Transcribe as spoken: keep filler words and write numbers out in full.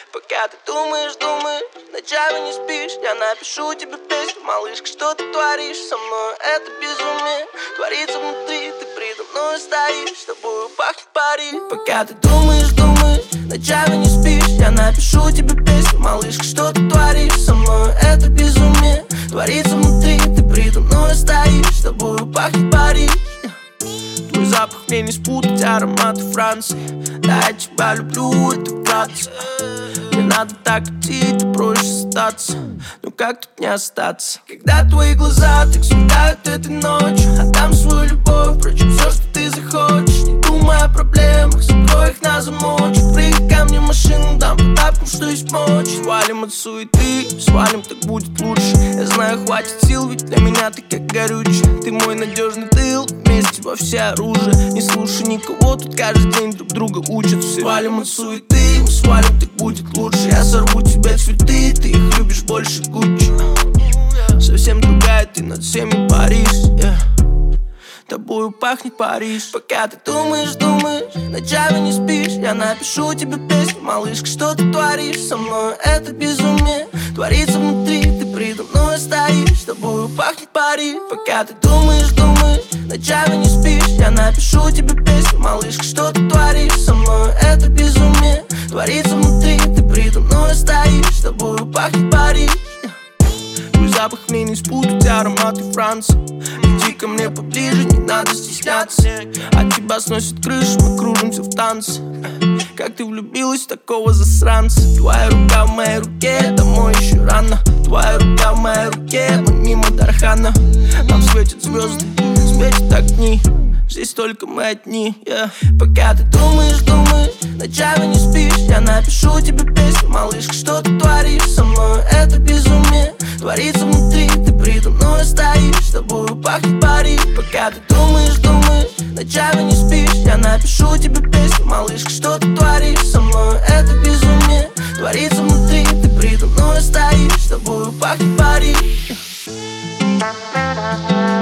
Пока ты думаешь, думаешь, ночами не спишь, я напишу тебе песню, малышка, что ты творишь со мной, это безумие творится внутри, ты предо мной стоишь, с тобою пахнет Париж. Пока ты думаешь, думаешь, ночами не спишь, я напишу тебе песню, малышка, что ты творишь со мной, это безумие творится внутри, ты предо мной стоишь, с тобою пахнет Париж. Твой запах мне не спутать, ароматы Франции. Да, я тебя люблю, это вкратце. Не надо так идти, ты проще остаться. Ну как тут не остаться? Когда твои глаза так светают этой ночью, отдам свою любовь, впрочем, все, что ты захочешь. Не думай о проблемах, закрой их на замочек. Прыгай ко мне в машину, дам по тапкам, что есть мочи. Свалим от суеты, свалим, так будет лучше. Я знаю, хватит сил, ведь для меня ты как горючий. Ты мой надежный тыл, вместе во все оружие. Не слушай никого, тут каждый день друг друга учат все. Свалим от суеты, мы свалим, так будет лучше. Я сорву тебе цветы, ты их любишь больше Гуччи. Совсем другая ты, над всеми Париж, yeah. Тобою пахнет Париж. Пока ты думаешь, думаешь, ночами не спишь, я напишу тебе песню, малышка, что ты творишь со мной, это безумие творится внутри, ты предо мной стоишь, с тобою пахнет Париж. Пока ты думаешь, думаешь, ночами не спишь, я напишу тебе песню, малышка, что ты творишь со мной, это безумие творится внутри, ты предо мной стоишь, с тобою пахнет Париж. Твой запах мне не спутать, ароматы Франции. Иди ко мне поближе, не надо стесняться. От тебя сносит крышу, мы кружимся в танце. Как ты влюбилась в такого засранца? Твоя рука в моей руке, домой еще рано. Твоя рука в моей руке, мы мимо Дархана. Нам светят звезды, светят огни, здесь только мы одни, yeah. Пока ты думаешь, думаешь, ночами не спишь, я напишу тебе песню, малышка, что ты творишь со мной, это безумие творится внутри, ты предо мной стоишь, с тобою пахнет Париж. Пока ты думаешь, думаешь, ночами не спишь, я напишу тебе песню, малышка, что ты творишь со мной, это безумие творится внутри, ты предо мной стоишь, с тобою пахнет Париж.